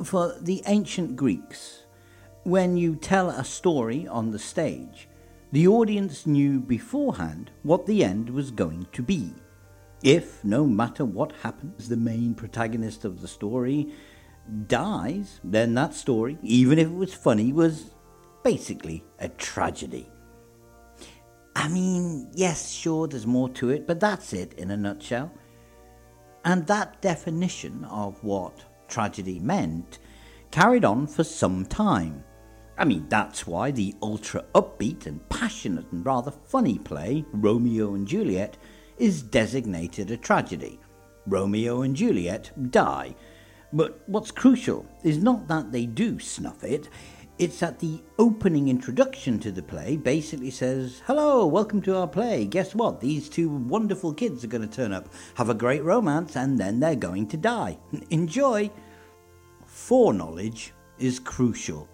for the ancient Greeks, when you tell a story on the stage, the audience knew beforehand what the end was going to be. If, no matter what happens, the main protagonist of the story dies, then that story, even if it was funny, was basically a tragedy. I mean, yes, sure, there's more to it, but that's it in a nutshell. And that definition of what tragedy meant carried on for some time. I mean, that's why the ultra upbeat and passionate and rather funny play, Romeo and Juliet, is designated a tragedy. Romeo and Juliet die. But what's crucial is not that they do snuff it, it's that the opening introduction to the play basically says, "Hello, welcome to our play. Guess what? These two wonderful kids are going to turn up, have a great romance, and then they're going to die. Enjoy." Foreknowledge is crucial.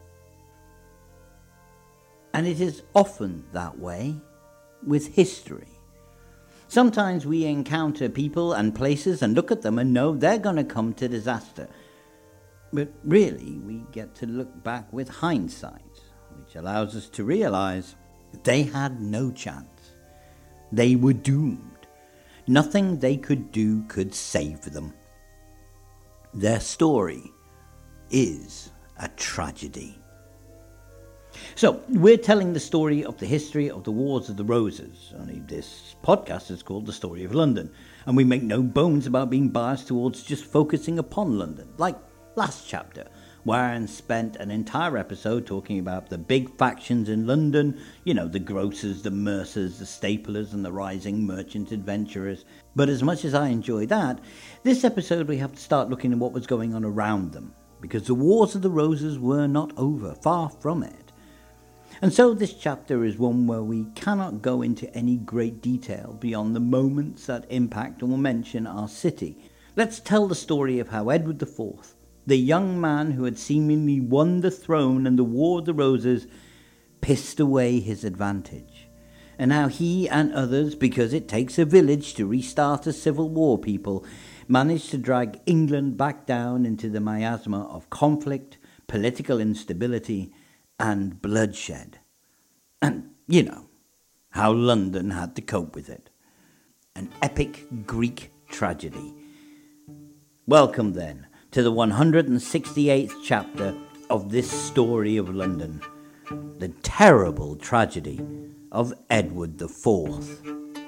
And it is often that way with history. Sometimes we encounter people and places and look at them and know they're going to come to disaster. But really, we get to look back with hindsight, which allows us to realize they had no chance. They were doomed. Nothing they could do could save them. Their story is a tragedy. So, we're telling the story of the history of the Wars of the Roses. Only this podcast is called The Story of London, and we make no bones about being biased towards just focusing upon London. Like last chapter, where Aaron spent an entire episode talking about the big factions in London, the grocers, the mercers, the staplers, and the rising merchant adventurers. But as much as I enjoy that, this episode we have to start looking at what was going on around them, because the Wars of the Roses were not over, far from it. And so this chapter is one where we cannot go into any great detail beyond the moments that impact or mention our city. Let's tell the story of how Edward IV, the young man who had seemingly won the throne and the War of the Roses, pissed away his advantage. And how he and others, because it takes a village to restart a civil war, people, managed to drag England back down into the miasma of conflict, political instability, and bloodshed. And, how London had to cope with it. An epic Greek tragedy. Welcome, then, to the 168th chapter of this story of London, the terrible tragedy of Edward IV.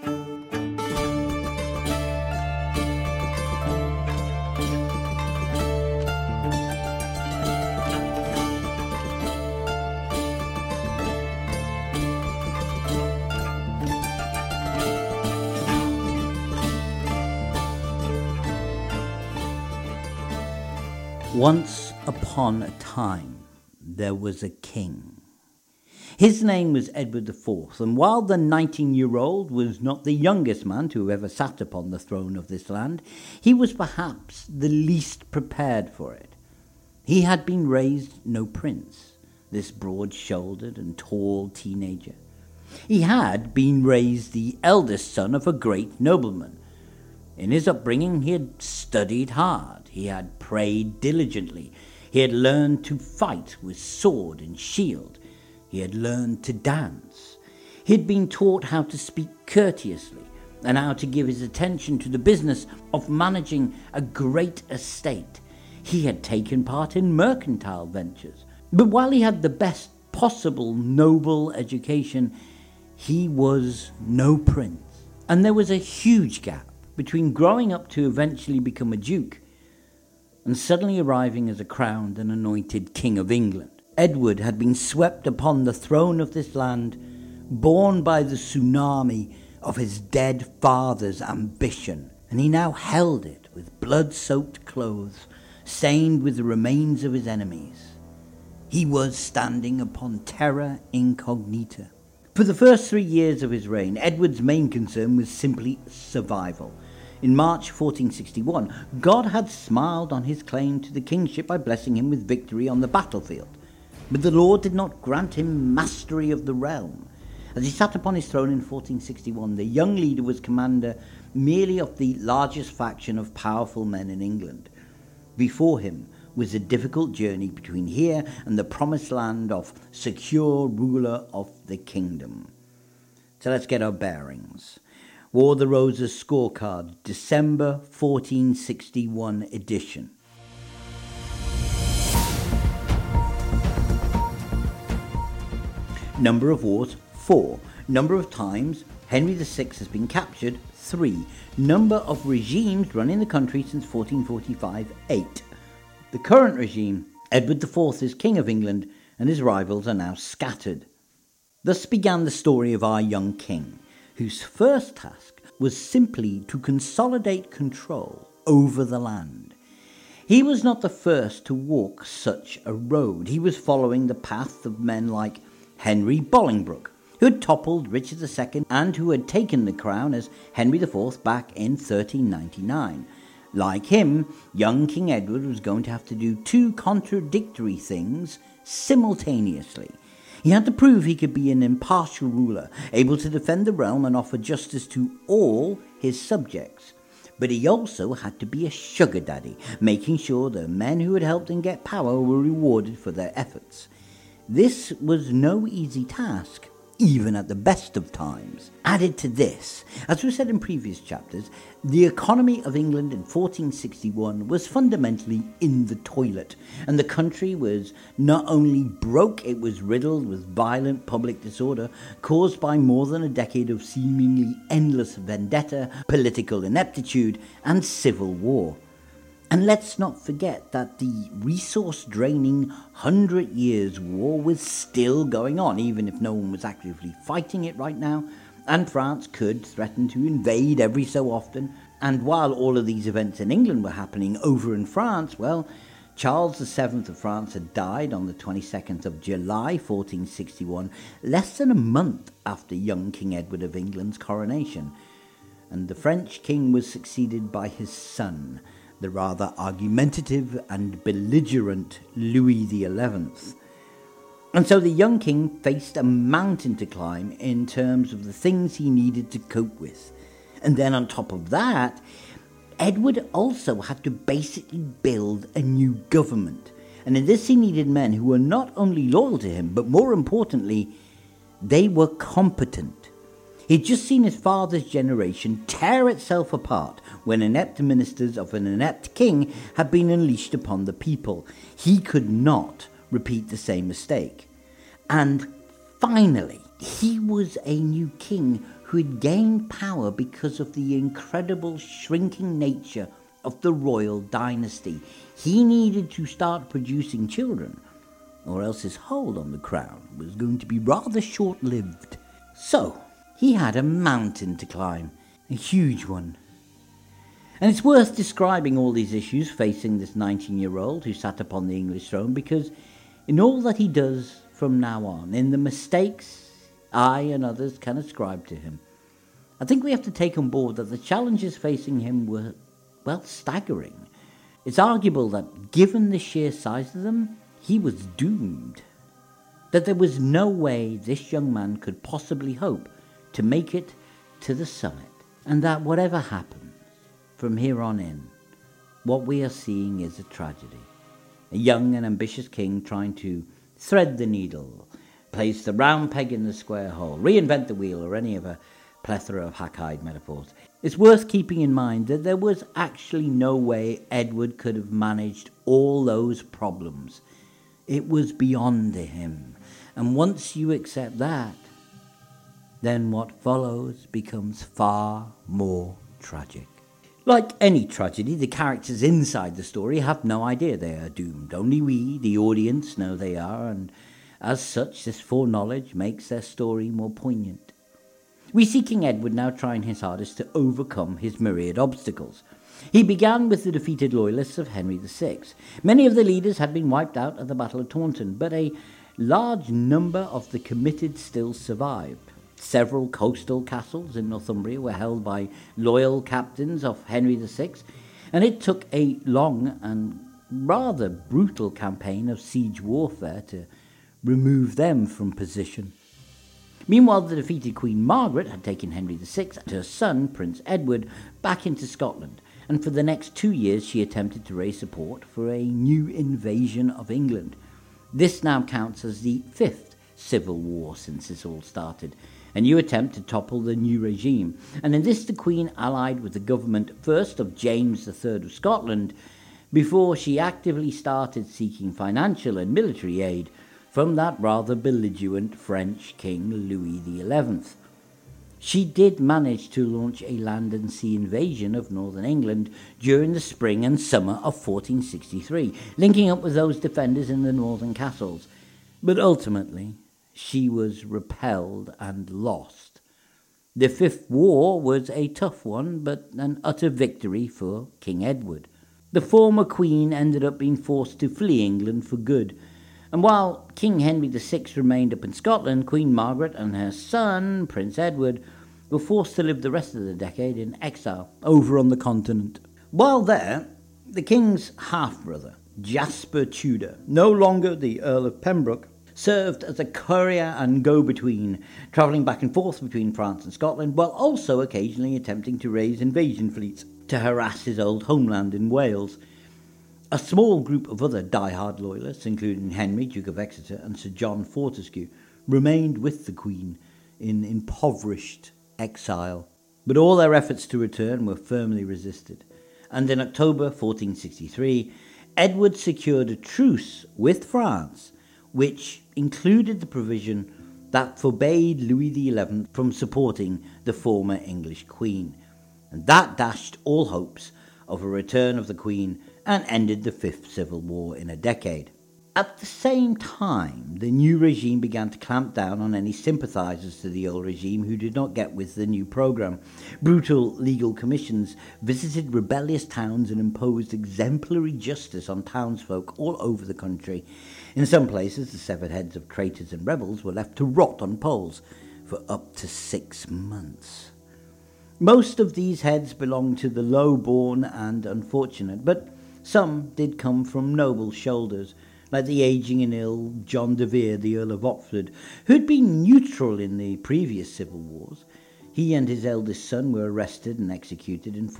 Once upon a time, there was a king. His name was Edward IV, and while the 19-year-old was not the youngest man to have ever sat upon the throne of this land, he was perhaps the least prepared for it. He had been raised no prince, this broad-shouldered and tall teenager. He had been raised the eldest son of a great nobleman. In his upbringing, he had studied hard. He had prayed diligently. He had learned to fight with sword and shield. He had learned to dance. He had been taught how to speak courteously and how to give his attention to the business of managing a great estate. He had taken part in mercantile ventures. But while he had the best possible noble education, he was no prince. And there was a huge gap between growing up to eventually become a duke and suddenly arriving as a crowned and anointed King of England. Edward had been swept upon the throne of this land, borne by the tsunami of his dead father's ambition, and he now held it with blood-soaked clothes, stained with the remains of his enemies. He was standing upon terra incognita. For the first 3 years of his reign, Edward's main concern was simply survival. In March 1461, God had smiled on his claim to the kingship by blessing him with victory on the battlefield. But the Lord did not grant him mastery of the realm. As he sat upon his throne in 1461, the young leader was commander merely of the largest faction of powerful men in England. Before him was a difficult journey between here and the promised land of secure ruler of the kingdom. So let's get our bearings. War of the Roses Scorecard, December 1461 edition. Number of wars, 4. Number of times Henry VI has been captured, 3. Number of regimes running the country since 1445, 8. The current regime, Edward IV, is King of England, and his rivals are now scattered. Thus began the story of our young king, whose first task was simply to consolidate control over the land. He was not the first to walk such a road. He was following the path of men like Henry Bolingbroke, who had toppled Richard II and who had taken the crown as Henry IV back in 1399. Like him, young King Edward was going to have to do two contradictory things simultaneously. He had to prove he could be an impartial ruler, able to defend the realm and offer justice to all his subjects. But he also had to be a sugar daddy, making sure the men who had helped him get power were rewarded for their efforts. This was no easy task, even at the best of times. Added to this, as we said in previous chapters, the economy of England in 1461 was fundamentally in the toilet, and the country was not only broke, it was riddled with violent public disorder caused by more than a decade of seemingly endless vendetta, political ineptitude, and civil war. And let's not forget that the resource-draining 100 Years' War was still going on, even if no one was actively fighting it right now, and France could threaten to invade every so often. And while all of these events in England were happening over in France, well, Charles VII of France had died on the 22nd of July 1461, less than a month after young King Edward of England's coronation. And the French king was succeeded by his son, the rather argumentative and belligerent Louis XI. And so the young king faced a mountain to climb in terms of the things he needed to cope with. And then on top of that, Edward also had to basically build a new government. And in this he needed men who were not only loyal to him, but more importantly, they were competent. He'd just seen his father's generation tear itself apart when inept ministers of an inept king had been unleashed upon the people. He could not repeat the same mistake. And finally, he was a new king who had gained power because of the incredible shrinking nature of the royal dynasty. He needed to start producing children, or else his hold on the crown was going to be rather short-lived. So he had a mountain to climb, a huge one. And it's worth describing all these issues facing this 19-year-old who sat upon the English throne, because in all that he does from now on, in the mistakes I and others can ascribe to him, I think we have to take on board that the challenges facing him were, well, staggering. It's arguable that given the sheer size of them, he was doomed. That there was no way this young man could possibly hope to make it to the summit, and that whatever happens from here on in, what we are seeing is a tragedy. A young and ambitious king trying to thread the needle, place the round peg in the square hole, reinvent the wheel, or any of a plethora of hack-eyed metaphors. It's worth keeping in mind that there was actually no way Edward could have managed all those problems. It was beyond him, and once you accept that, then what follows becomes far more tragic. Like any tragedy, the characters inside the story have no idea they are doomed. Only we, the audience, know they are, and as such, this foreknowledge makes their story more poignant. We see King Edward now trying his hardest to overcome his myriad obstacles. He began with the defeated loyalists of Henry VI. Many of the leaders had been wiped out at the Battle of Taunton, but a large number of the committed still survived. Several coastal castles in Northumbria were held by loyal captains of Henry VI, and it took a long and rather brutal campaign of siege warfare to remove them from position. Meanwhile, the defeated Queen Margaret had taken Henry VI and her son, Prince Edward, back into Scotland, and for the next 2 years she attempted to raise support for a new invasion of England. This now counts as the 5th civil war since this all started, a new attempt to topple the new regime, and in this the Queen allied with the government first of James III of Scotland, before she actively started seeking financial and military aid from that rather belligerent French King Louis XI. She did manage to launch a land and sea invasion of northern England during the spring and summer of 1463, linking up with those defenders in the northern castles, but ultimately she was repelled and lost. The Fifth War was a tough one, but an utter victory for King Edward. The former Queen ended up being forced to flee England for good, and while King Henry VI remained up in Scotland, Queen Margaret and her son, Prince Edward, were forced to live the rest of the decade in exile over on the continent. While there, the King's half-brother, Jasper Tudor, no longer the Earl of Pembroke, served as a courier and go-between, travelling back and forth between France and Scotland, while also occasionally attempting to raise invasion fleets to harass his old homeland in Wales. A small group of other die-hard loyalists, including Henry, Duke of Exeter, and Sir John Fortescue, remained with the Queen in impoverished exile, but all their efforts to return were firmly resisted, and in October 1463, Edward secured a truce with France, which included the provision that forbade Louis XI from supporting the former English Queen, and that dashed all hopes of a return of the Queen and ended the Fifth Civil War in a decade. At the same time, the new regime began to clamp down on any sympathisers to the old regime who did not get with the new programme. Brutal legal commissions visited rebellious towns and imposed exemplary justice on townsfolk all over the country. In some places, the severed heads of traitors and rebels were left to rot on poles for up to 6 months. Most of these heads belonged to the low-born and unfortunate, but some did come from noble shoulders, like the ageing and ill John de Vere, the Earl of Oxford, who had been neutral in the previous civil wars. He and his eldest son were arrested and executed in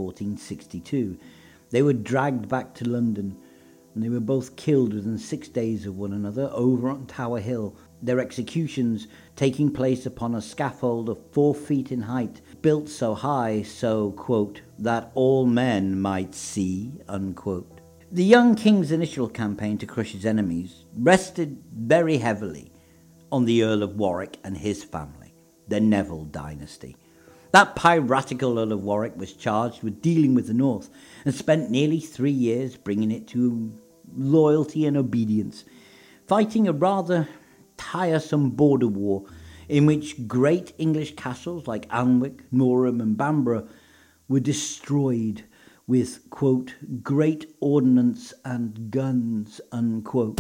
1462. They were dragged back to London, and they were both killed within 6 days of one another over on Tower Hill, their executions taking place upon a scaffold of 4 feet in height, built so high, so, quote, that all men might see, unquote. The young king's initial campaign to crush his enemies rested very heavily on the Earl of Warwick and his family, the Neville dynasty. That piratical Earl of Warwick was charged with dealing with the North and spent nearly 3 years bringing it to loyalty and obedience, fighting a rather tiresome border war in which great English castles like Alnwick, Norham and Bamborough were destroyed with, quote, great ordnance and guns, unquote.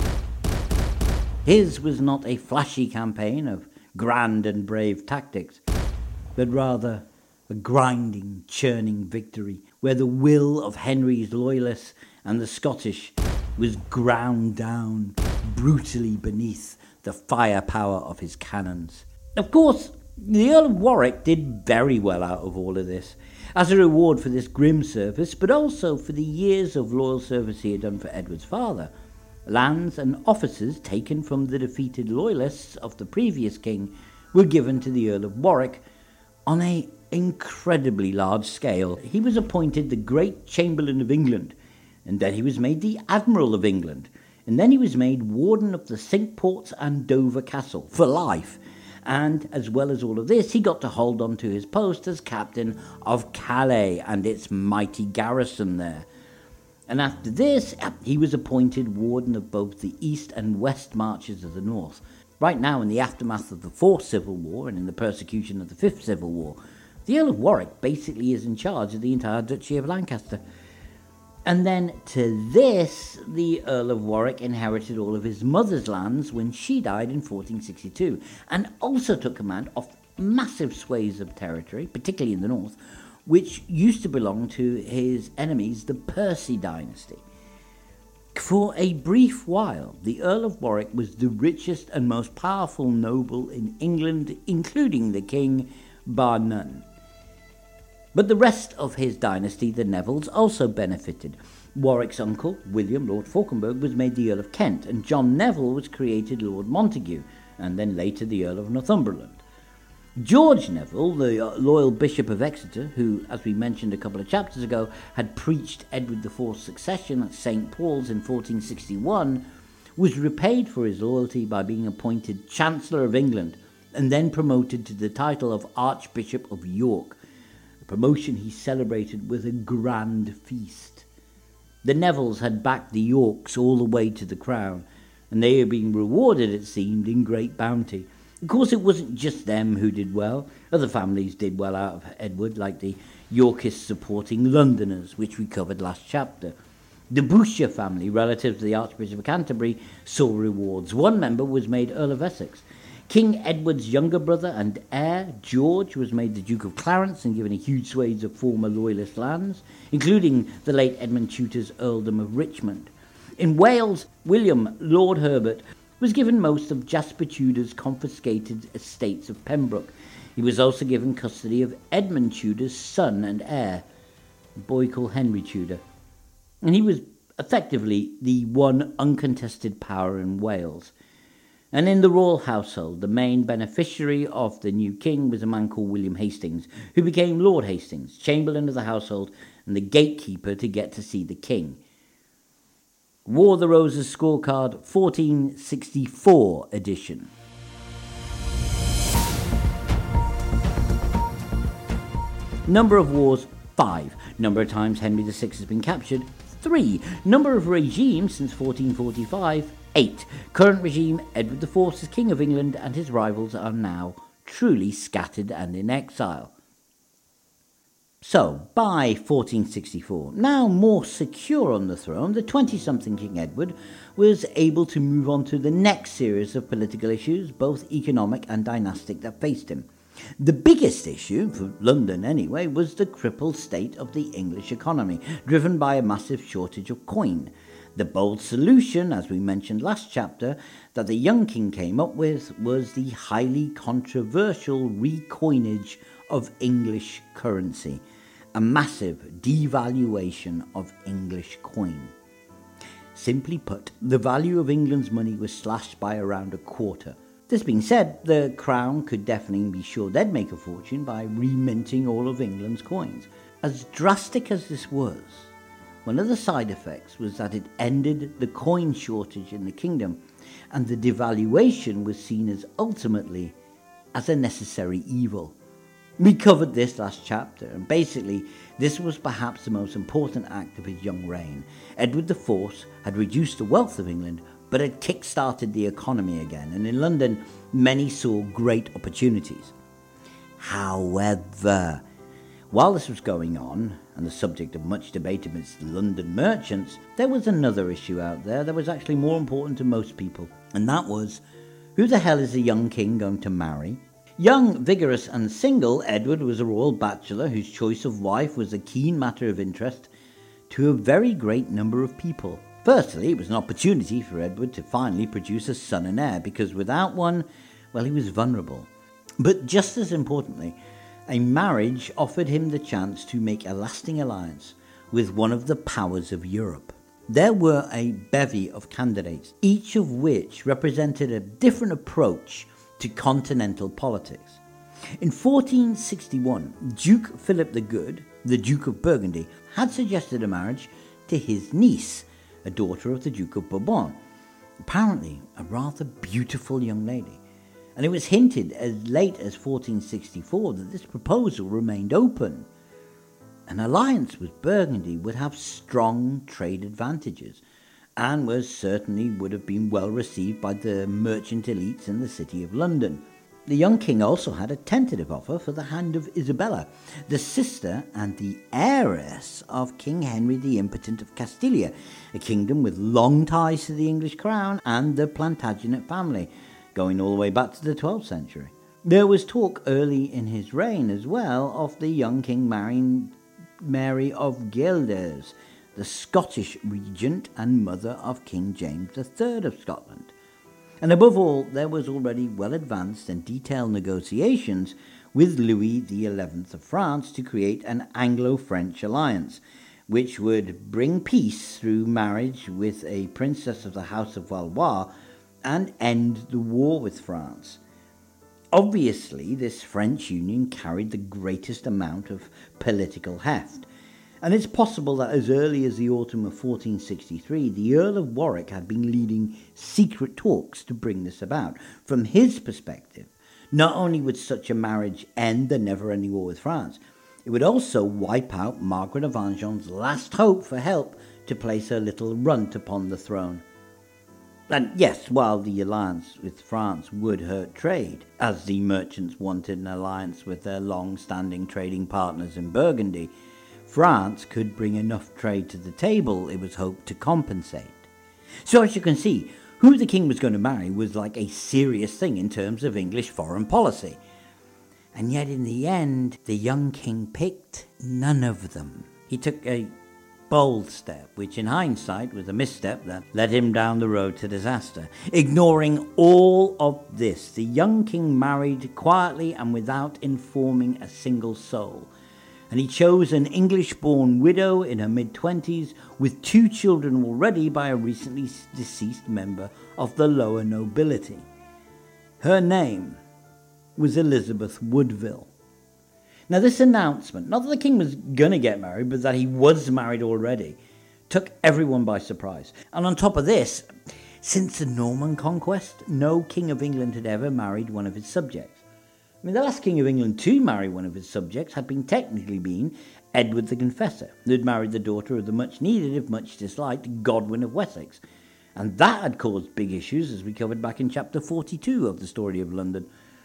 His was not a flashy campaign of grand and brave tactics, but rather a grinding, churning victory where the will of Henry's loyalists and the Scottish was ground down brutally beneath the firepower of his cannons. Of course, the Earl of Warwick did very well out of all of this, as a reward for this grim service, but also for the years of loyal service he had done for Edward's father. Lands and offices taken from the defeated loyalists of the previous king were given to the Earl of Warwick on an incredibly large scale. He was appointed the Great Chamberlain of England, and then he was made the Admiral of England, and then he was made Warden of the Cinque Ports and Dover Castle for life. And as well as all of this, he got to hold on to his post as captain of Calais and its mighty garrison there. And after this, he was appointed warden of both the east and west marches of the north. Right now, in the aftermath of the Fourth Civil War and in the persecution of the Fifth Civil War, the Earl of Warwick basically is in charge of the entire Duchy of Lancaster. And then to this, the Earl of Warwick inherited all of his mother's lands when she died in 1462, and also took command of massive swathes of territory, particularly in the north, which used to belong to his enemies, the Percy dynasty. For a brief while, the Earl of Warwick was the richest and most powerful noble in England, including the king, bar none. But the rest of his dynasty, the Nevilles, also benefited. Warwick's uncle, William, Lord Fauconberg, was made the Earl of Kent, and John Neville was created Lord Montague, and then later the Earl of Northumberland. George Neville, the loyal Bishop of Exeter, who, as we mentioned a couple of chapters ago, had preached Edward IV's succession at St. Paul's in 1461, was repaid for his loyalty by being appointed Chancellor of England and then promoted to the title of Archbishop of York, a promotion he celebrated with a grand feast. The Nevilles had backed the Yorks all the way to the crown, and they had been rewarded, it seemed, in great bounty. Of course, it wasn't just them who did well. Other families did well out of Edward, like the Yorkists supporting Londoners, which we covered last chapter. The Boucher family, relatives of the Archbishop of Canterbury, saw rewards. One member was made Earl of Essex. King Edward's younger brother and heir, George, was made the Duke of Clarence and given a huge swathes of former Loyalist lands, including the late Edmund Tutor's earldom of Richmond. In Wales, William, Lord Herbert, was given most of Jasper Tudor's confiscated estates of Pembroke. He was also given custody of Edmund Tudor's son and heir, a boy called Henry Tudor. And he was effectively the one uncontested power in Wales. And in the royal household, the main beneficiary of the new king was a man called William Hastings, who became Lord Hastings, chamberlain of the household and the gatekeeper to get to see the king. War of the Roses Scorecard 1464 edition. Number of wars, 5. Number of times Henry VI has been captured, 3. Number of regimes since 1445, 8. Current regime, Edward IV is King of England and his rivals are now truly scattered and in exile. So, by 1464, now more secure on the throne, the 20-something King Edward was able to move on to the next series of political issues, both economic and dynastic, that faced him. The biggest issue, for London anyway, was the crippled state of the English economy, driven by a massive shortage of coin. The bold solution, as we mentioned last chapter, that the young king came up with was the highly controversial recoinage of English currency, a massive devaluation of English coin. Simply put, the value of England's money was slashed by around a quarter. This being said, the crown could definitely be sure they'd make a fortune by reminting all of England's coins. As drastic as this was, one of the side effects was that it ended the coin shortage in the kingdom, and the devaluation was seen as ultimately as a necessary evil. We covered this last chapter, and basically this was perhaps the most important act of his young reign. Edward IV had reduced the wealth of England, but had kick-started the economy again, and in London many saw great opportunities. However, while this was going on, and the subject of much debate amidst London merchants, there was another issue out there that was actually more important to most people, and that was, who the hell is the young king going to marry? Young, vigorous and single, Edward was a royal bachelor whose choice of wife was a keen matter of interest to a very great number of people. Firstly, it was an opportunity for Edward to finally produce a son and heir, because without one, well, he was vulnerable. But just as importantly, a marriage offered him the chance to make a lasting alliance with one of the powers of Europe. There were a bevy of candidates, each of which represented a different approach to continental politics. In 1461, Duke Philip the Good, the Duke of Burgundy, had suggested a marriage to his niece, a daughter of the Duke of Bourbon, apparently a rather beautiful young lady. And it was hinted as late as 1464 that this proposal remained open. An alliance with Burgundy would have strong trade advantages, and would have been well received by the merchant elites in the city of London. The young king also had a tentative offer for the hand of Isabella, the sister and the heiress of King Henry the Impotent of Castilla, a kingdom with long ties to the English crown and the Plantagenet family, going all the way back to the 12th century. There was talk early in his reign as well of the young king marrying Mary of Guelders, the Scottish regent and mother of King James III of Scotland. And above all, there was already well advanced and detailed negotiations with Louis XI of France to create an Anglo-French alliance, which would bring peace through marriage with a princess of the House of Valois and end the war with France. Obviously, this French union carried the greatest amount of political heft, and it's possible that as early as the autumn of 1463, the Earl of Warwick had been leading secret talks to bring this about. From his perspective, not only would such a marriage end the never-ending war with France, it would also wipe out Margaret of Anjou's last hope for help to place her little runt upon the throne. And yes, while the alliance with France would hurt trade, as the merchants wanted an alliance with their long-standing trading partners in Burgundy, France could bring enough trade to the table, it was hoped, to compensate. So as you can see, who the king was going to marry was like a serious thing in terms of English foreign policy. And yet in the end, the young king picked none of them. He took a bold step, which in hindsight was a misstep that led him down the road to disaster. Ignoring all of this, the young king married quietly and without informing a single soul. And he chose an English-born widow in her mid-20s with 2 children already by a recently deceased member of the lower nobility. Her name was Elizabeth Woodville. Now this announcement, not that the king was going to get married, but that he was married already, took everyone by surprise. And on top of this, since the Norman conquest, no king of England had ever married one of his subjects. I mean, the last king of England to marry one of his subjects had technically been Edward the Confessor, who had married the daughter of the much-needed, if much disliked, Godwin of Wessex. And that had caused big issues, as we covered back in chapter 42 of the Story of London.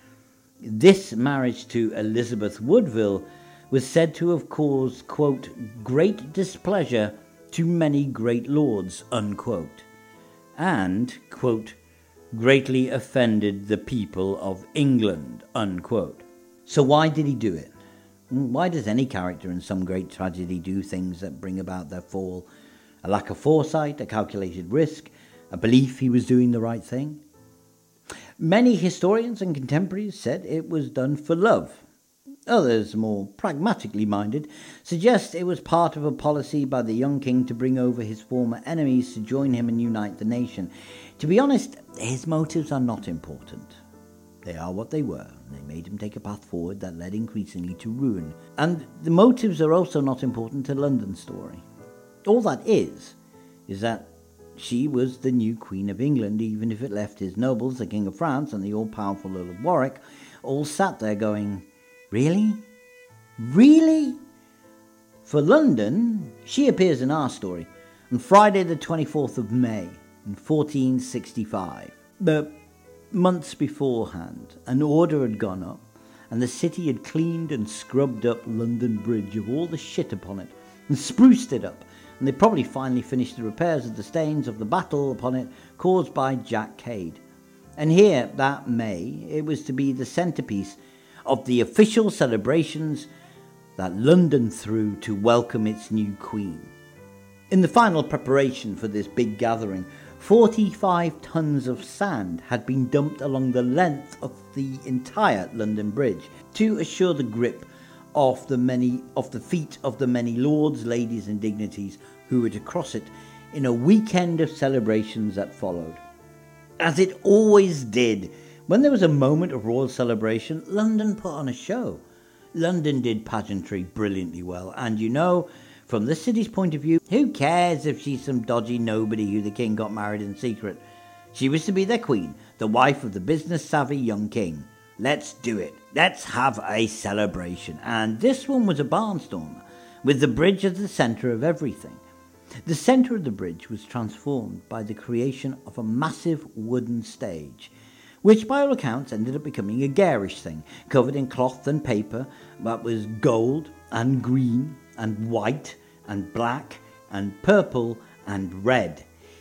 This marriage to Elizabeth Woodville was said to have caused, quote, great displeasure to many great lords, unquote, and, quote, greatly offended the people of England, unquote. So why did he do it? Why does any character in some great tragedy do things that bring about their fall? A lack of foresight, a calculated risk, a belief he was doing the right thing? Many historians and contemporaries said it was done for love. Others, more pragmatically minded, suggest it was part of a policy by the young king to bring over his former enemies to join him and unite the nation. To be honest, his motives are not important. They are what they were. They made him take a path forward that led increasingly to ruin. And the motives are also not important to London's story. All that is that she was the new Queen of England, even if it left his nobles, the King of France and the all-powerful Earl of Warwick, all sat there going, really? Really? For London, she appears in our story on Friday the 24th of May in 1465. But months beforehand, an order had gone up and the city had cleaned and scrubbed up London Bridge of all the shit upon it and spruced it up, and they probably finally finished the repairs of the stains of the battle upon it caused by Jack Cade. And here, that May, it was to be the centrepiece of the official celebrations that London threw to welcome its new queen. In the final preparation for this big gathering, 45 tons of sand had been dumped along the length of the entire London Bridge to assure the grip of the feet of the many lords, ladies and dignitaries who were to cross it in a weekend of celebrations that followed. As it always did, when there was a moment of royal celebration, London put on a show. London did pageantry brilliantly well, and you know, from the city's point of view, who cares if she's some dodgy nobody who the king got married in secret? She was to be their queen, the wife of the business-savvy young king. Let's do it. Let's have a celebration. And this one was a barnstormer, with the bridge at the centre of everything. The centre of the bridge was transformed by the creation of a massive wooden stage, which by all accounts ended up becoming a garish thing, covered in cloth and paper that was gold and green and white and black and purple and red.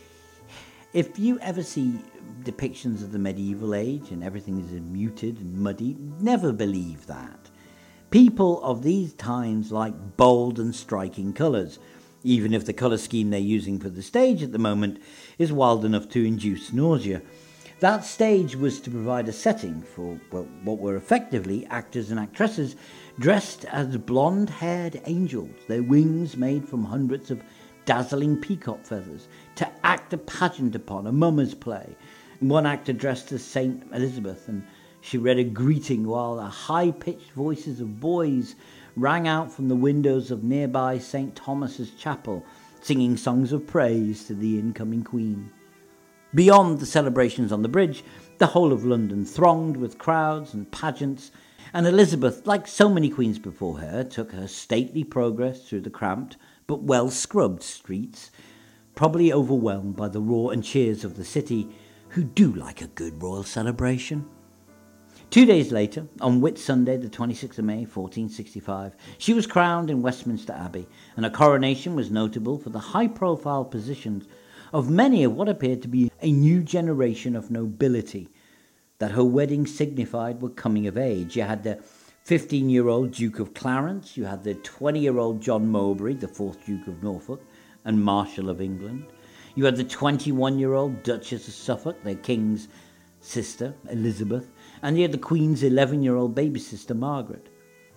If you ever see depictions of the medieval age and everything is muted and muddy, never believe that. People of these times like bold and striking colours, even if the colour scheme they're using for the stage at the moment is wild enough to induce nausea. That stage was to provide a setting for what were effectively actors and actresses dressed as blonde-haired angels, their wings made from hundreds of dazzling peacock feathers, to act a pageant upon a mummers play. One actor dressed as Saint Elizabeth, and she read a greeting while the high-pitched voices of boys rang out from the windows of nearby St. Thomas's Chapel, singing songs of praise to the incoming Queen. Beyond the celebrations on the bridge, the whole of London thronged with crowds and pageants, and Elizabeth, like so many queens before her, took her stately progress through the cramped but well-scrubbed streets, probably overwhelmed by the roar and cheers of the city, who do like a good royal celebration. 2 days later, on Whitsunday, the 26th of May, 1465, she was crowned in Westminster Abbey, and her coronation was notable for the high-profile positions of many of what appeared to be a new generation of nobility that her wedding signified were coming of age. You had the 15-year-old Duke of Clarence, you had the 20-year-old John Mowbray, the 4th Duke of Norfolk and Marshal of England. You had the 21-year-old Duchess of Suffolk, their king's sister, Elizabeth, and you had the Queen's 11-year-old baby sister, Margaret.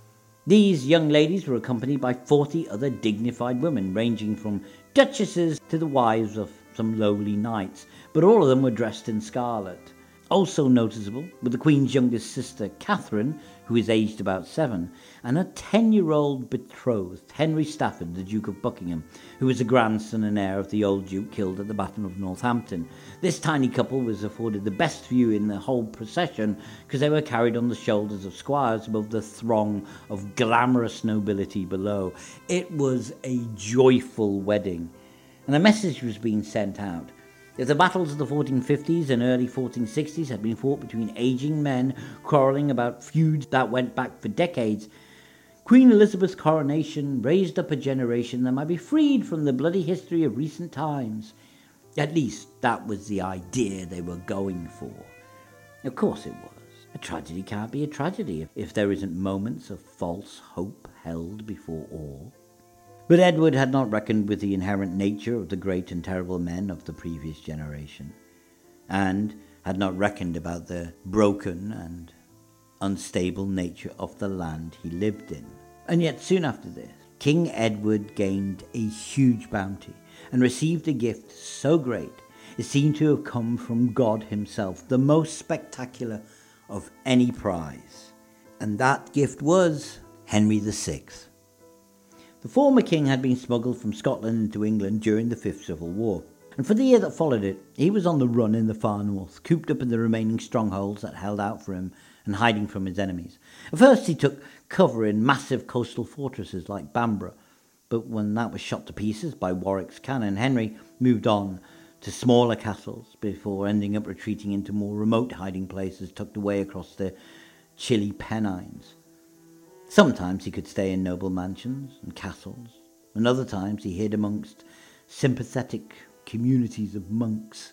These young ladies were accompanied by 40 other dignified women, ranging from duchesses to the wives of some lowly knights, but all of them were dressed in scarlet. Also noticeable were the Queen's youngest sister, Catherine, who is aged about 7, and her 10-year-old betrothed, Henry Stafford, the Duke of Buckingham, who was the grandson and heir of the old Duke killed at the Battle of Northampton. This tiny couple was afforded the best view in the whole procession because they were carried on the shoulders of squires above the throng of glamorous nobility below. It was a joyful wedding, and a message was being sent out. If the battles of the 1450s and early 1460s had been fought between aging men quarrelling about feuds that went back for decades, Queen Elizabeth's coronation raised up a generation that might be freed from the bloody history of recent times. At least that was the idea they were going for. Of course it was. A tragedy can't be a tragedy if there isn't moments of false hope held before awe. But Edward had not reckoned with the inherent nature of the great and terrible men of the previous generation, and had not reckoned about the broken and unstable nature of the land he lived in. And yet soon after this, King Edward gained a huge bounty and received a gift so great it seemed to have come from God himself, the most spectacular of any prize. And that gift was Henry VI. The former king had been smuggled from Scotland into England during the Fifth Civil War, and for the year that followed it, he was on the run in the far north, cooped up in the remaining strongholds that held out for him and hiding from his enemies. At first he took cover in massive coastal fortresses like Bamborough, but when that was shot to pieces by Warwick's cannon, Henry moved on to smaller castles before ending up retreating into more remote hiding places tucked away across the chilly Pennines. Sometimes he could stay in noble mansions and castles, and other times he hid amongst sympathetic communities of monks.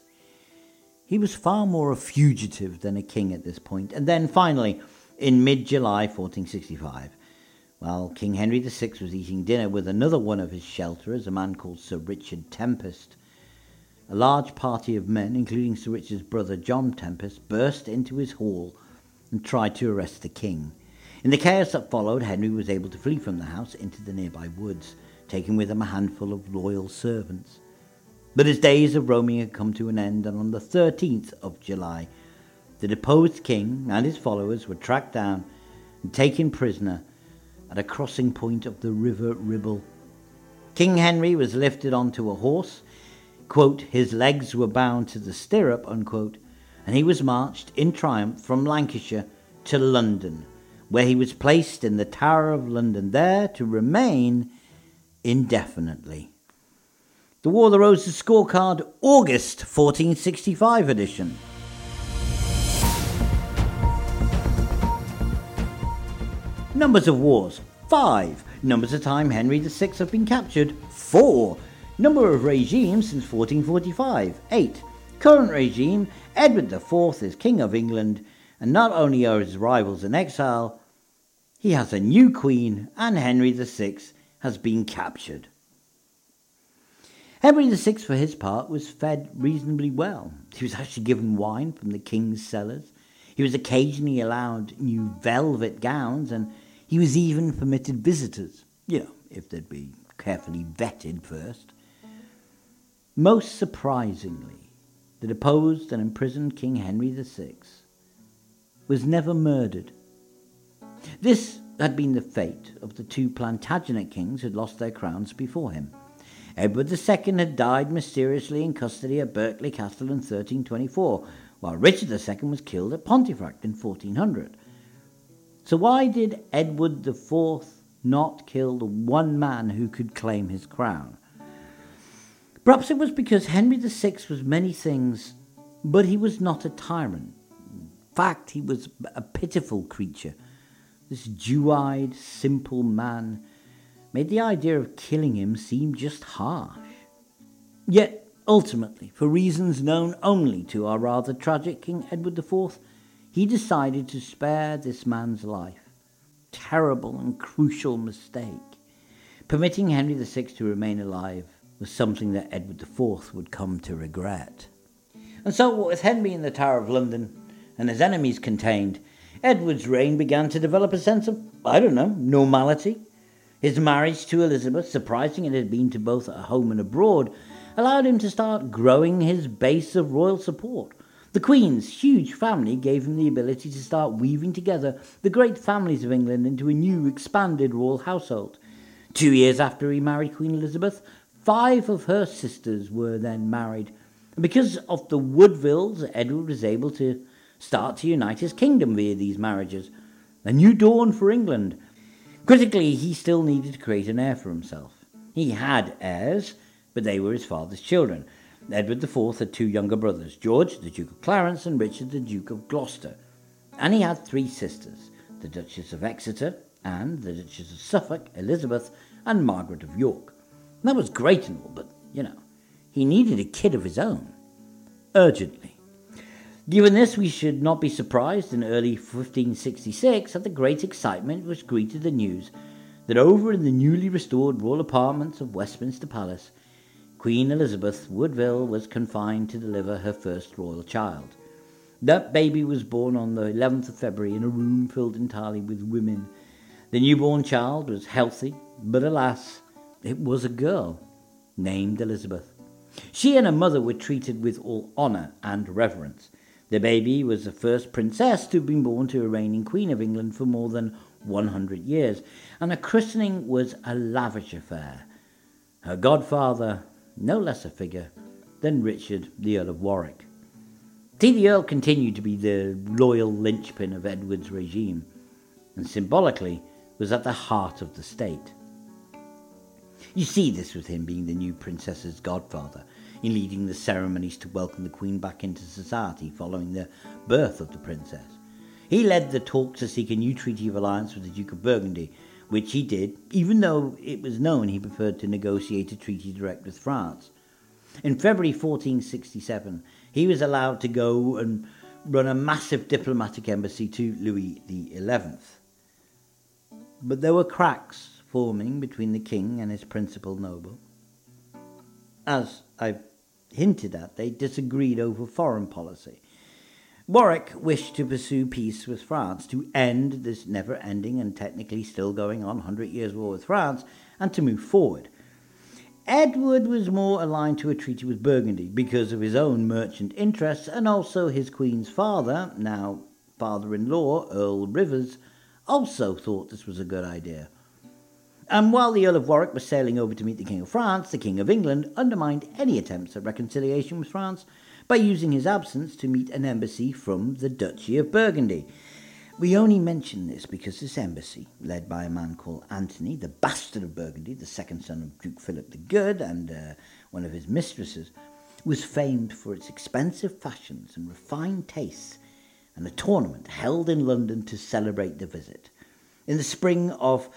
He was far more a fugitive than a king at this point. And then finally, in mid-July 1465, while King Henry VI was eating dinner with another one of his shelterers, a man called Sir Richard Tempest, a large party of men, including Sir Richard's brother John Tempest, burst into his hall and tried to arrest the king. In the chaos that followed, Henry was able to flee from the house into the nearby woods, taking with him a handful of loyal servants. But his days of roaming had come to an end, and on the 13th of July, the deposed king and his followers were tracked down and taken prisoner at a crossing point of the River Ribble. King Henry was lifted onto a horse, quote, his legs were bound to the stirrup, unquote, and he was marched in triumph from Lancashire to London, where he was placed in the Tower of London, there to remain indefinitely. The War of the Roses Scorecard, August 1465 edition. Numbers of wars, 5. Numbers of time Henry VI has been captured, 4. Number of regimes since 1445, 8. Current regime, Edward IV is King of England, and not only are his rivals in exile, he has a new queen, and Henry VI has been captured. Henry VI, for his part, was fed reasonably well. He was actually given wine from the king's cellars. He was occasionally allowed new velvet gowns, and he was even permitted visitors, if they'd be carefully vetted first. Most surprisingly, the deposed and imprisoned King Henry VI was never murdered. This had been the fate of the two Plantagenet kings who had lost their crowns before him. Edward II had died mysteriously in custody at Berkeley Castle in 1324, while Richard II was killed at Pontefract in 1400. So why did Edward IV not kill the one man who could claim his crown? Perhaps it was because Henry VI was many things, but he was not a tyrant. In fact, he was a pitiful creature. This dew-eyed, simple man made the idea of killing him seem just harsh. Yet, ultimately, for reasons known only to our rather tragic King Edward IV, he decided to spare this man's life. Terrible and crucial mistake. Permitting Henry VI to remain alive was something that Edward IV would come to regret. And so, with Henry in the Tower of London and his enemies contained, Edward's reign began to develop a sense of, normality. His marriage to Elizabeth, surprising it had been to both at home and abroad, allowed him to start growing his base of royal support. The Queen's huge family gave him the ability to start weaving together the great families of England into a new, expanded royal household. 2 years after he married Queen Elizabeth, 5 of her sisters were then married. And because of the Woodvilles, Edward was able to start to unite his kingdom via these marriages. A new dawn for England. Critically, he still needed to create an heir for himself. He had heirs, but they were his father's children. Edward IV had 2 younger brothers, George, the Duke of Clarence, and Richard, the Duke of Gloucester. And he had 3 sisters, the Duchess of Exeter, and the Duchess of Suffolk, Elizabeth, and Margaret of York. And that was great and all, but, he needed a kid of his own. Urgently. Given this, we should not be surprised in early 1566 at the great excitement which greeted the news that over in the newly restored royal apartments of Westminster Palace, Queen Elizabeth Woodville was confined to deliver her first royal child. That baby was born on the 11th of February in a room filled entirely with women. The newborn child was healthy, but alas, it was a girl named Elizabeth. She and her mother were treated with all honour and reverence. The baby was the first princess to have been born to a reigning Queen of England for more than 100 years, and her christening was a lavish affair. Her godfather, no less a figure than Richard, the Earl of Warwick. See, the Earl continued to be the loyal linchpin of Edward's regime, and symbolically was at the heart of the state. You see this with him being the new princess's godfather, in leading the ceremonies to welcome the Queen back into society following the birth of the princess. He led the talk to seek a new treaty of alliance with the Duke of Burgundy, which he did, even though it was known he preferred to negotiate a treaty direct with France. In February 1467, he was allowed to go and run a massive diplomatic embassy to Louis XI. But there were cracks forming between the king and his principal noble. As I've hinted at, they disagreed over foreign policy. Warwick wished to pursue peace with France, to end this never-ending and technically still going on 100 years war with France, and to move forward. Edward was more aligned to a treaty with Burgundy because of his own merchant interests, and also his queen's father, now father-in-law, Earl Rivers, also thought this was a good idea. And while the Earl of Warwick was sailing over to meet the King of France, the King of England undermined any attempts at reconciliation with France by using his absence to meet an embassy from the Duchy of Burgundy. We only mention this because this embassy, led by a man called Anthony, the bastard of Burgundy, the second son of Duke Philip the Good and one of his mistresses, was famed for its expensive fashions and refined tastes, and a tournament held in London to celebrate the visit. In the spring of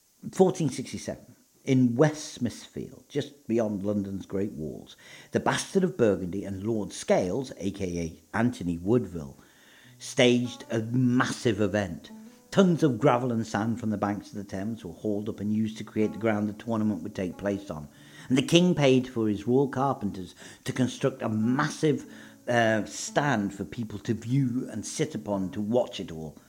1467, in West Smithfield, just beyond London's Great Walls, the Bastard of Burgundy and Lord Scales, aka Anthony Woodville, staged a massive event. Tons of gravel and sand from the banks of the Thames were hauled up and used to create the ground the tournament would take place on. And the king paid for his royal carpenters to construct a massive stand for people to view and sit upon to watch it all.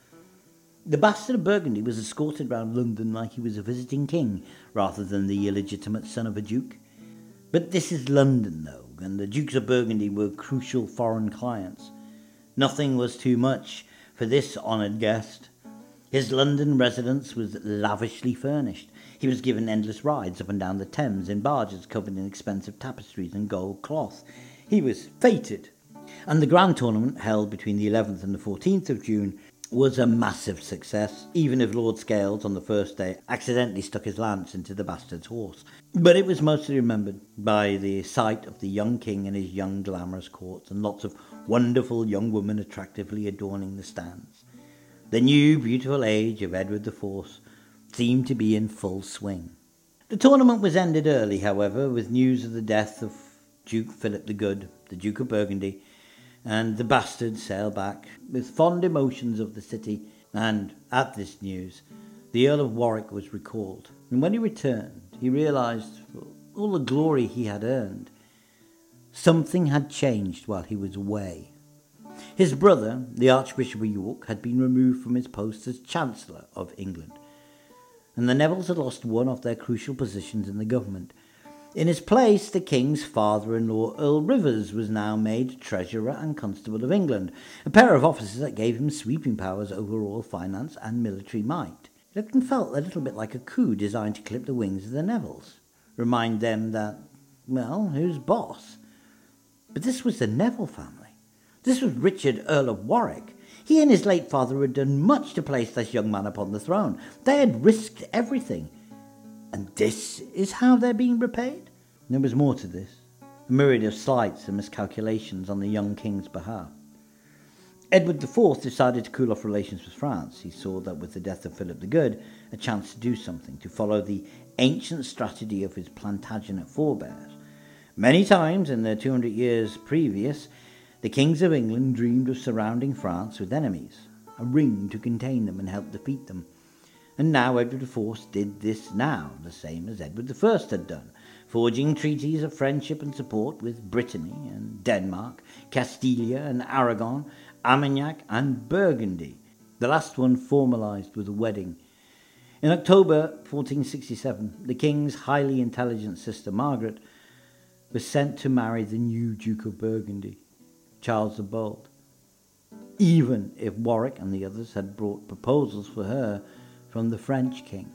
The bastard of Burgundy was escorted round London like he was a visiting king, rather than the illegitimate son of a duke. But this is London, though, and the Dukes of Burgundy were crucial foreign clients. Nothing was too much for this honoured guest. His London residence was lavishly furnished. He was given endless rides up and down the Thames in barges covered in expensive tapestries and gold cloth. He was feted. And the grand tournament, held between the 11th and the 14th of June, was a massive success, even if Lord Scales on the first day accidentally stuck his lance into the bastard's horse. But it was mostly remembered by the sight of the young king and his young glamorous court, and lots of wonderful young women attractively adorning the stands. The new beautiful age of Edward IV seemed to be in full swing. The tournament was ended early, however, with news of the death of Duke Philip the Good, the Duke of Burgundy, and the bastard sailed back with fond emotions of the city. And at this news, the Earl of Warwick was recalled. And when he returned, he realised all the glory he had earned. Something had changed while he was away. His brother, the Archbishop of York, had been removed from his post as Chancellor of England, and the Nevilles had lost one of their crucial positions in the government. In his place, the king's father-in-law, Earl Rivers, was now made Treasurer and Constable of England, a pair of offices that gave him sweeping powers over royal finance and military might. It looked and felt a little bit like a coup designed to clip the wings of the Nevilles, remind them that, well, who's boss? But this was the Neville family. This was Richard, Earl of Warwick. He and his late father had done much to place this young man upon the throne. They had risked everything. And this is how they're being repaid? There was more to this, a myriad of slights and miscalculations on the young king's behalf. Edward IV decided to cool off relations with France. He saw that with the death of Philip the Good, a chance to do something, to follow the ancient strategy of his Plantagenet forebears. Many times in the 200 years previous, the kings of England dreamed of surrounding France with enemies, a ring to contain them and help defeat them. And now Edward IV did this now, the same as Edward I had done, forging treaties of friendship and support with Brittany and Denmark, Castilla and Aragon, Armagnac and Burgundy, the last one formalised with a wedding. In October 1467, the king's highly intelligent sister Margaret was sent to marry the new Duke of Burgundy, Charles the Bold, even if Warwick and the others had brought proposals for her from the French king.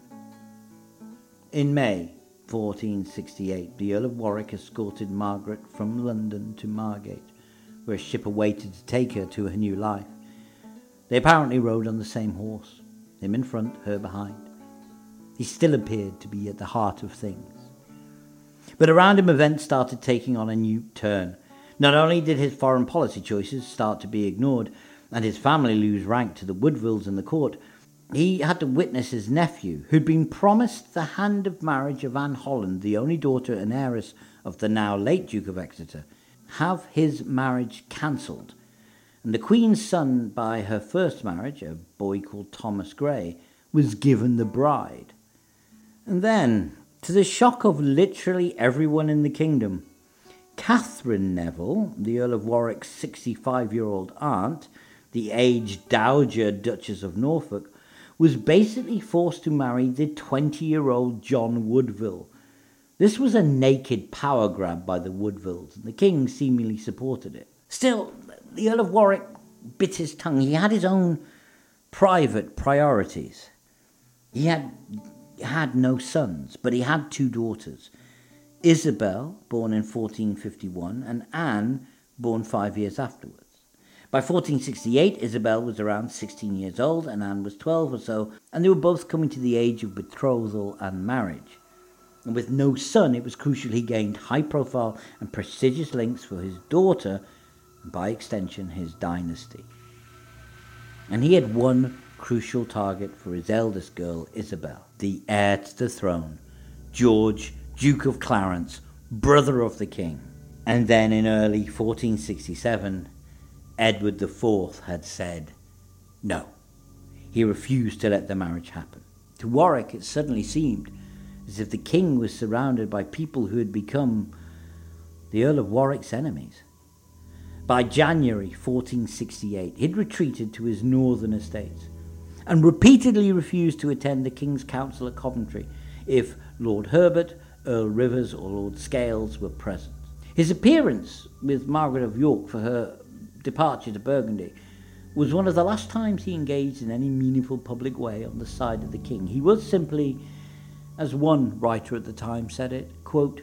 In May 1468, the Earl of Warwick escorted Margaret from London to Margate, where a ship awaited to take her to her new life. They apparently rode on the same horse, him in front, her behind. He still appeared to be at the heart of things. But around him events started taking on a new turn. Not only did his foreign policy choices start to be ignored and his family lose rank to the Woodvilles in the court, he had to witness his nephew, who'd been promised the hand of marriage of Anne Holland, the only daughter and heiress of the now late Duke of Exeter, have his marriage cancelled. And the Queen's son by her first marriage, a boy called Thomas Grey, was given the bride. And then, to the shock of literally everyone in the kingdom, Catherine Neville, the Earl of Warwick's 65-year-old aunt, the aged Dowager Duchess of Norfolk, was basically forced to marry the 20-year-old John Woodville. This was a naked power grab by the Woodvilles, and the king seemingly supported it. Still, the Earl of Warwick bit his tongue. He had his own private priorities. He had no sons, but he had two daughters, Isabel, born in 1451, and Anne, born 5 years afterwards. By 1468, Isabel was around 16 years old and Anne was 12 or so, and they were both coming to the age of betrothal and marriage. And with no son, it was crucial he gained high-profile and prestigious links for his daughter, and by extension, his dynasty. And he had one crucial target for his eldest girl, Isabel, the heir to the throne, George, Duke of Clarence, brother of the king. And then in early 1467, Edward IV had said no. He refused to let the marriage happen. To Warwick, it suddenly seemed as if the king was surrounded by people who had become the Earl of Warwick's enemies. By January 1468, he'd retreated to his northern estates and repeatedly refused to attend the King's Council at Coventry if Lord Herbert, Earl Rivers or Lord Scales were present. His appearance with Margaret of York for her departure to Burgundy was one of the last times he engaged in any meaningful public way on the side of the king. He was simply, as one writer at the time said it, quote,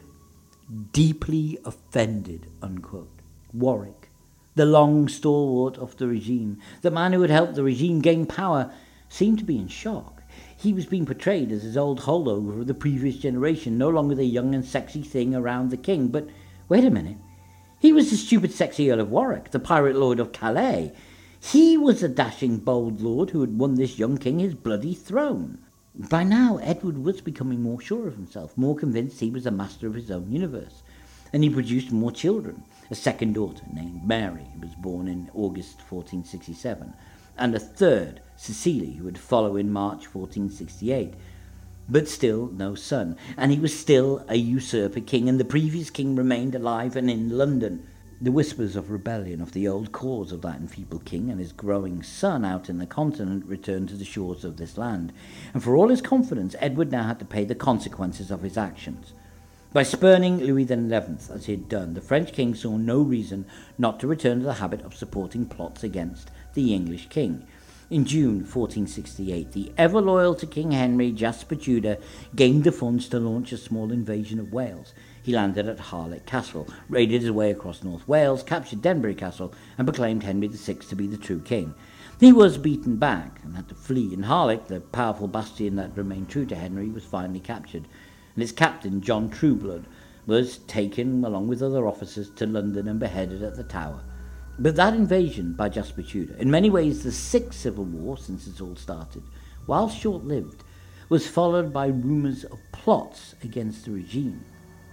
deeply offended, unquote. Warwick, the long stalwart of the regime, the man who had helped the regime gain power, seemed to be in shock. He was being portrayed as his old holdover of the previous generation, no longer the young and sexy thing around the king. But wait a minute. He was the stupid, sexy Earl of Warwick, the pirate lord of Calais. He was the dashing, bold lord who had won this young king his bloody throne. By now, Edward was becoming more sure of himself, more convinced he was the master of his own universe. And he produced more children. A second daughter named Mary, who was born in August 1467, and a third, Cecilia, who would follow in March 1468. But still no son, and he was still a usurper king, and the previous king remained alive and in London. The whispers of rebellion of the old cause of that enfeebled king and his growing son out in the continent returned to the shores of this land, and for all his confidence, Edward now had to pay the consequences of his actions. By spurning Louis XI, as he had done, the French king saw no reason not to return to the habit of supporting plots against the English king. In June 1468, the ever-loyal to King Henry, Jasper Tudor, gained the funds to launch a small invasion of Wales. He landed at Harlech Castle, raided his way across North Wales, captured Denbury Castle, and proclaimed Henry VI to be the true king. He was beaten back and had to flee, and Harlech, the powerful bastion that remained true to Henry, was finally captured, and its captain, John Trueblood, was taken, along with other officers, to London and beheaded at the Tower. But that invasion by Jasper Tudor, in many ways the sixth civil war since it all started, while short-lived, was followed by rumours of plots against the regime.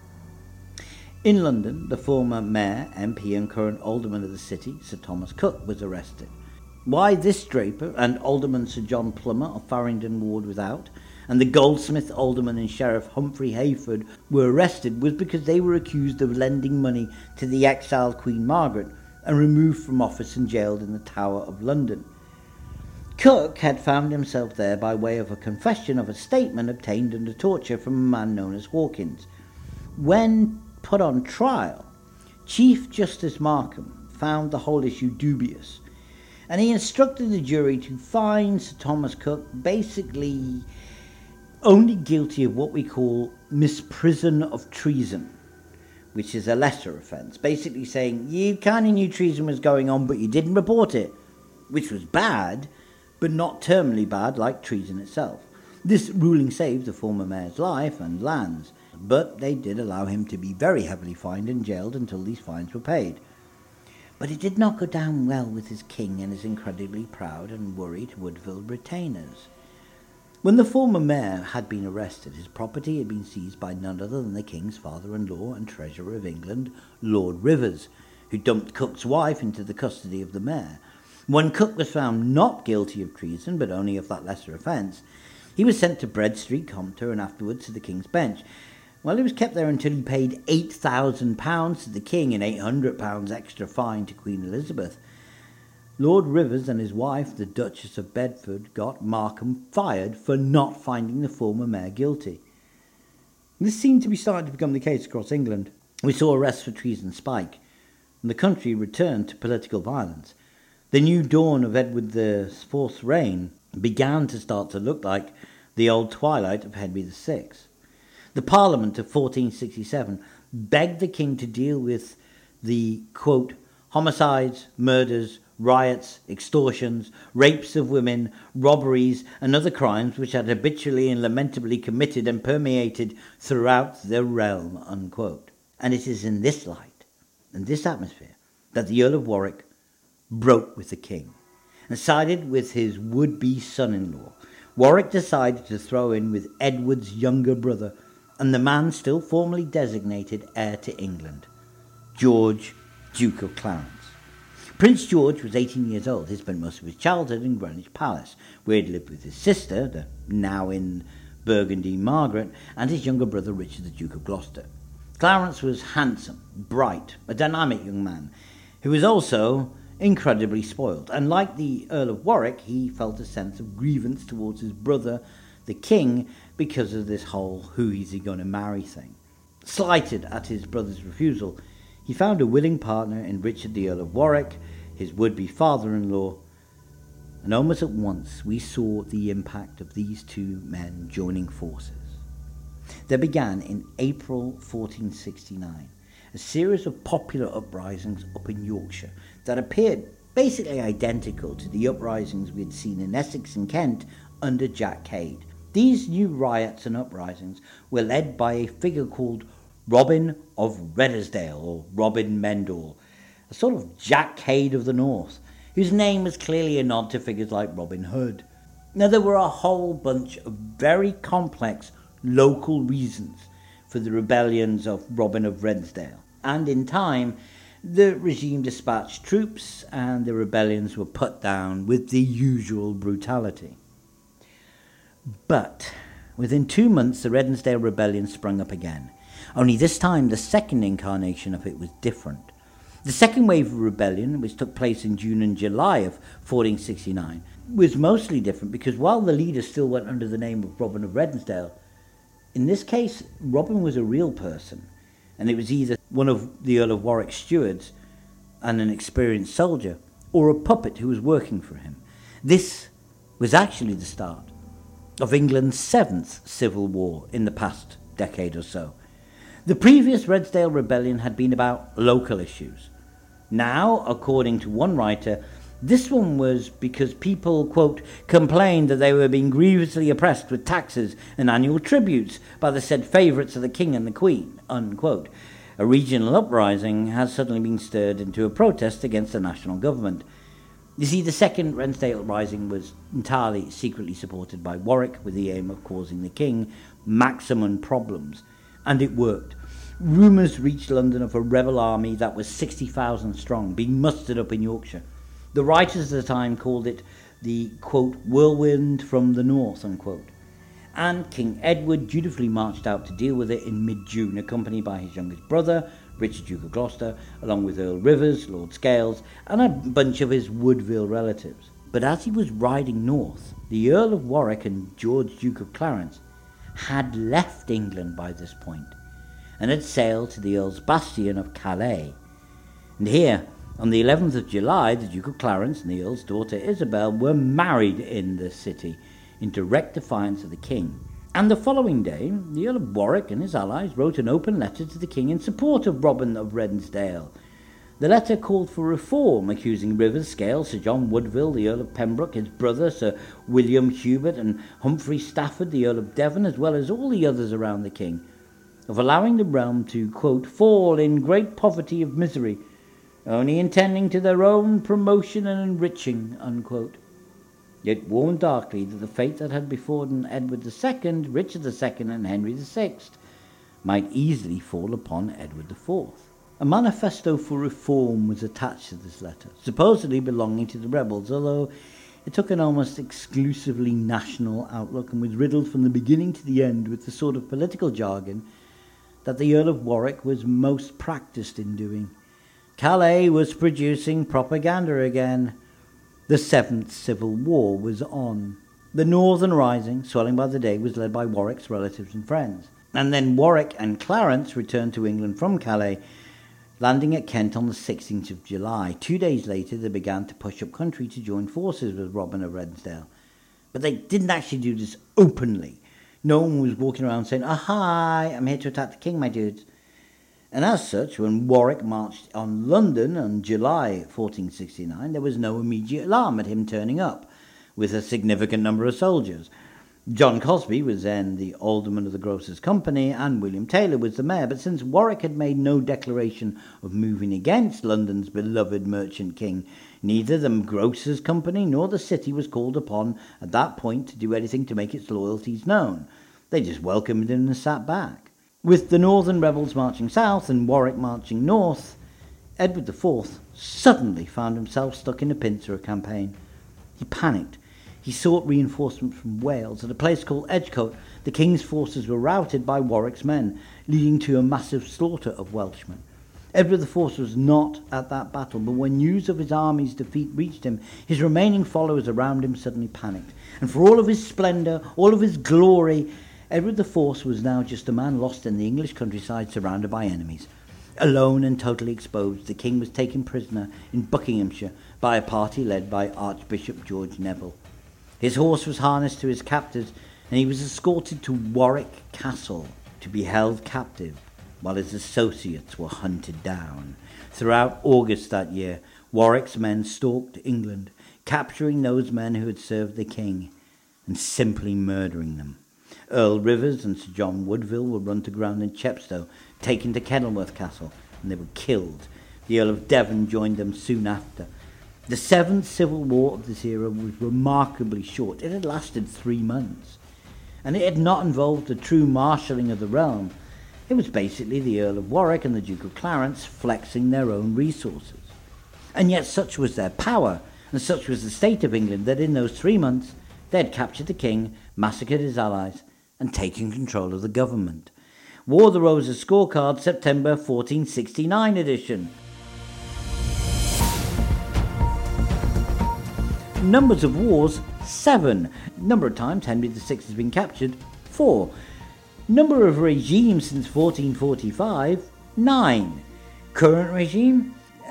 In London, the former mayor, MP and current alderman of the city, Sir Thomas Cook, was arrested. Why this draper and Alderman Sir John Plummer of Farringdon Ward Without and the goldsmith, alderman and sheriff Humphrey Hayford were arrested was because they were accused of lending money to the exiled Queen Margaret and removed from office and jailed in the Tower of London. Cook had found himself there by way of a confession of a statement obtained under torture from a man known as Hawkins. When put on trial, Chief Justice Markham found the whole issue dubious, and he instructed the jury to find Sir Thomas Cook basically only guilty of what we call misprision of treason, which is a lesser offence, basically saying you kind of knew treason was going on but you didn't report it, which was bad, but not terminally bad like treason itself. This ruling saved the former mayor's life and lands, but they did allow him to be very heavily fined and jailed until these fines were paid. But it did not go down well with his king and his incredibly proud and worried Woodville retainers. When the former mayor had been arrested, his property had been seized by none other than the king's father-in-law and treasurer of England, Lord Rivers, who dumped Cook's wife into the custody of the mayor. When Cook was found not guilty of treason, but only of that lesser offence, he was sent to Bread Street, Compter, and afterwards to the King's Bench. Well, he was kept there until he paid £8,000 to the king and £800 extra fine to Queen Elizabeth. Lord Rivers and his wife, the Duchess of Bedford, got Markham fired for not finding the former mayor guilty. This seemed to be starting to become the case across England. We saw arrests for treason spike, and the country returned to political violence. The new dawn of Edward IV's reign began to start to look like the old twilight of Henry VI. The Parliament of 1467 begged the king to deal with the, quote, homicides, murders, riots, extortions, rapes of women, robberies, and other crimes which had habitually and lamentably committed and permeated throughout the realm, unquote. And it is in this light, in this atmosphere, that the Earl of Warwick broke with the king and sided with his would-be son-in-law. Warwick decided to throw in with Edward's younger brother and the man still formally designated heir to England, George, Duke of Clarence. Prince George was 18 years old. He spent most of his childhood in Greenwich Palace, where he'd lived with his sister, the now in Burgundy Margaret, and his younger brother Richard, the Duke of Gloucester. Clarence was handsome, bright, a dynamic young man, who was also incredibly spoiled, and like the Earl of Warwick, he felt a sense of grievance towards his brother, the king, because of this whole who is he going to marry thing. Slighted at his brother's refusal, he found a willing partner in Richard, the Earl of Warwick, his would-be father-in-law, and almost at once we saw the impact of these two men joining forces. There began in April 1469 a series of popular uprisings up in Yorkshire that appeared basically identical to the uprisings we had seen in Essex and Kent under Jack Cade. These new riots and uprisings were led by a figure called Robin of Redesdale, or Robin Mendall, a sort of Jack Cade of the North, whose name was clearly a nod to figures like Robin Hood. Now, there were a whole bunch of very complex local reasons for the rebellions of Robin of Redesdale, and in time the regime dispatched troops and the rebellions were put down with the usual brutality. But within 2 months the Redesdale rebellion sprung up again, only this time the second incarnation of it was different. The second wave of rebellion, which took place in June and July of 1469, was mostly different because while the leader still went under the name of Robin of Redesdale, in this case, Robin was a real person, and it was either one of the Earl of Warwick's stewards and an experienced soldier, or a puppet who was working for him. This was actually the start of England's 7th civil war in the past decade or so. The previous Redesdale rebellion had been about local issues. Now, according to one writer, this one was because people, quote, complained that they were being grievously oppressed with taxes and annual tributes by the said favourites of the king and the queen, unquote. A regional uprising has suddenly been stirred into a protest against the national government. You see, the second Redesdale rising was entirely secretly supported by Warwick with the aim of causing the king maximum problems, and it worked. Rumours reached London of a rebel army that was 60,000 strong, being mustered up in Yorkshire. The writers at the time called it the, quote, whirlwind from the north, unquote. And King Edward dutifully marched out to deal with it in mid-June, accompanied by his youngest brother, Richard, Duke of Gloucester, along with Earl Rivers, Lord Scales, and a bunch of his Woodville relatives. But as he was riding north, the Earl of Warwick and George, Duke of Clarence, had left England by this point, and had sailed to the Earl's Bastion of Calais. And here, on the 11th of July, the Duke of Clarence and the Earl's daughter Isabel were married in the city, in direct defiance of the king. And the following day, the Earl of Warwick and his allies wrote an open letter to the king in support of Robin of Redesdale. The letter called for reform, accusing Rivers, Scales, Sir John Woodville, the Earl of Pembroke, his brother Sir William Hubert, and Humphrey Stafford, the Earl of Devon, as well as all the others around the king, of allowing the realm to, quote, fall in great poverty of misery, only intending to their own promotion and enriching, unquote. It warned darkly that the fate that had befallen Edward II, Richard II, and Henry VI might easily fall upon Edward IV. A manifesto for reform was attached to this letter, supposedly belonging to the rebels, although it took an almost exclusively national outlook and was riddled from the beginning to the end with the sort of political jargon that the Earl of Warwick was most practised in doing. Calais was producing propaganda again. The 7th Civil War was on. The Northern Rising, swelling by the day, was led by Warwick's relatives and friends. And then Warwick and Clarence returned to England from Calais, landing at Kent on the 16th of July. 2 days later, they began to push up country to join forces with Robin of Redesdale. But they didn't actually do this openly. No one was walking around saying, "Oh, hi, I'm here to attack the king, my dudes." And as such, when Warwick marched on London in July 1469, there was no immediate alarm at him turning up with a significant number of soldiers. John Cosby was then the alderman of the Grocers' Company, and William Taylor was the mayor, but since Warwick had made no declaration of moving against London's beloved merchant king, neither the Grocers' Company nor the city was called upon at that point to do anything to make its loyalties known. They just welcomed him and sat back. With the northern rebels marching south and Warwick marching north, Edward IV suddenly found himself stuck in a pincer campaign. He panicked. He sought reinforcements from Wales. At a place called Edgecote, the king's forces were routed by Warwick's men, leading to a massive slaughter of Welshmen. Edward IV was not at that battle, but when news of his army's defeat reached him, his remaining followers around him suddenly panicked. And for all of his splendour, all of his glory, Edward IV was now just a man lost in the English countryside, surrounded by enemies. Alone and totally exposed, the king was taken prisoner in Buckinghamshire by a party led by Archbishop George Neville. His horse was harnessed to his captors, and he was escorted to Warwick Castle to be held captive while his associates were hunted down. Throughout August that year, Warwick's men stalked England, capturing those men who had served the king and simply murdering them. Earl Rivers and Sir John Woodville were run to ground in Chepstow, taken to Kenilworth Castle, and they were killed. The Earl of Devon joined them soon after. The Seventh Civil War of this era was remarkably short. It had lasted 3 months, and it had not involved a true marshalling of the realm. It was basically the Earl of Warwick and the Duke of Clarence flexing their own resources. And yet such was their power, and such was the state of England, that in those 3 months they had captured the king, massacred his allies, and taken control of the government. War of the Roses Scorecard, September 1469 edition. Numbers of wars, 7. Number of times Henry VI has been captured, 4. Number of regimes since 1445, 9. Current regime,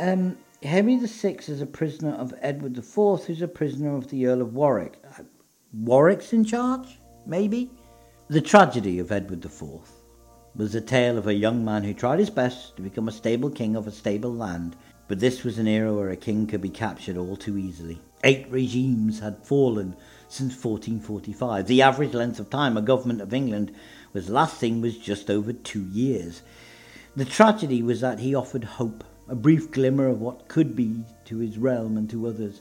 Henry VI is a prisoner of Edward IV, who's a prisoner of the Earl of Warwick. Warwick's in charge, maybe? The tragedy of Edward IV was a tale of a young man who tried his best to become a stable king of a stable land, but this was an era where a king could be captured all too easily. 8 regimes had fallen since 1445. The average length of time a government of England was lasting was just over 2 years. The tragedy was that he offered hope, a brief glimmer of what could be to his realm and to others.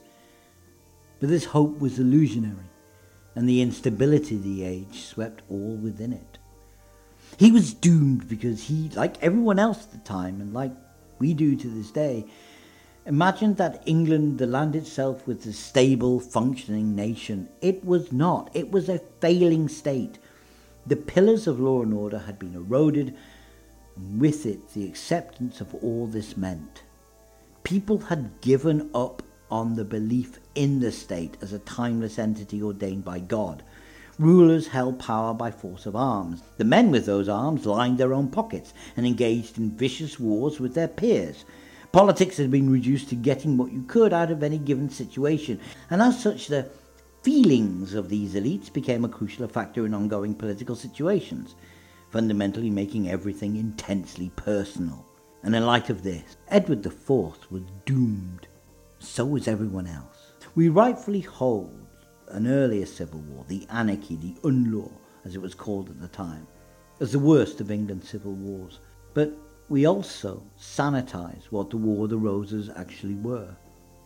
But this hope was illusionary, and the instability of the age swept all within it. He was doomed because he, like everyone else at the time, and like we do to this day, imagined that England, the land itself, was a stable, functioning nation. It was not. It was a failing state. The pillars of law and order had been eroded, and with it the acceptance of all this meant. People had given up on the belief in the state as a timeless entity ordained by God. Rulers held power by force of arms. The men with those arms lined their own pockets and engaged in vicious wars with their peers. Politics had been reduced to getting what you could out of any given situation, and as such the feelings of these elites became a crucial factor in ongoing political situations, fundamentally making everything intensely personal. And in light of this, Edward IV was doomed. So was everyone else. We rightfully hold an earlier civil war, the Anarchy, the Unlaw, as it was called at the time, as the worst of England's civil wars. But we also sanitize what the War of the Roses actually were.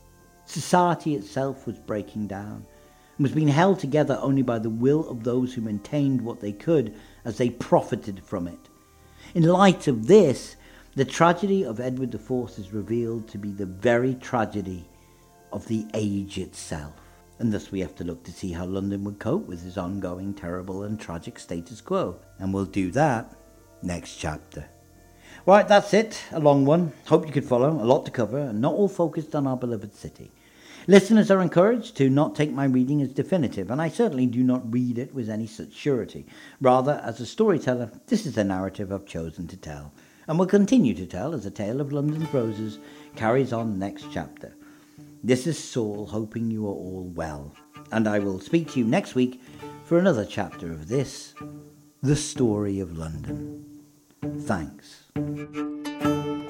Society itself was breaking down and was being held together only by the will of those who maintained what they could as they profited from it. In light of this, the tragedy of Edward IV is revealed to be the very tragedy of the age itself. And thus we have to look to see how London would cope with his ongoing terrible and tragic status quo. And we'll do that next chapter. Right, that's it. A long one. Hope you could follow. A lot to cover, and not all focused on our beloved city. Listeners are encouraged to not take my reading as definitive, and I certainly do not read it with any such surety. Rather, as a storyteller, this is the narrative I've chosen to tell, and will continue to tell as the tale of London's Roses carries on next chapter. This is Saul, hoping you are all well, and I will speak to you next week for another chapter of this, The Story of London. Thanks.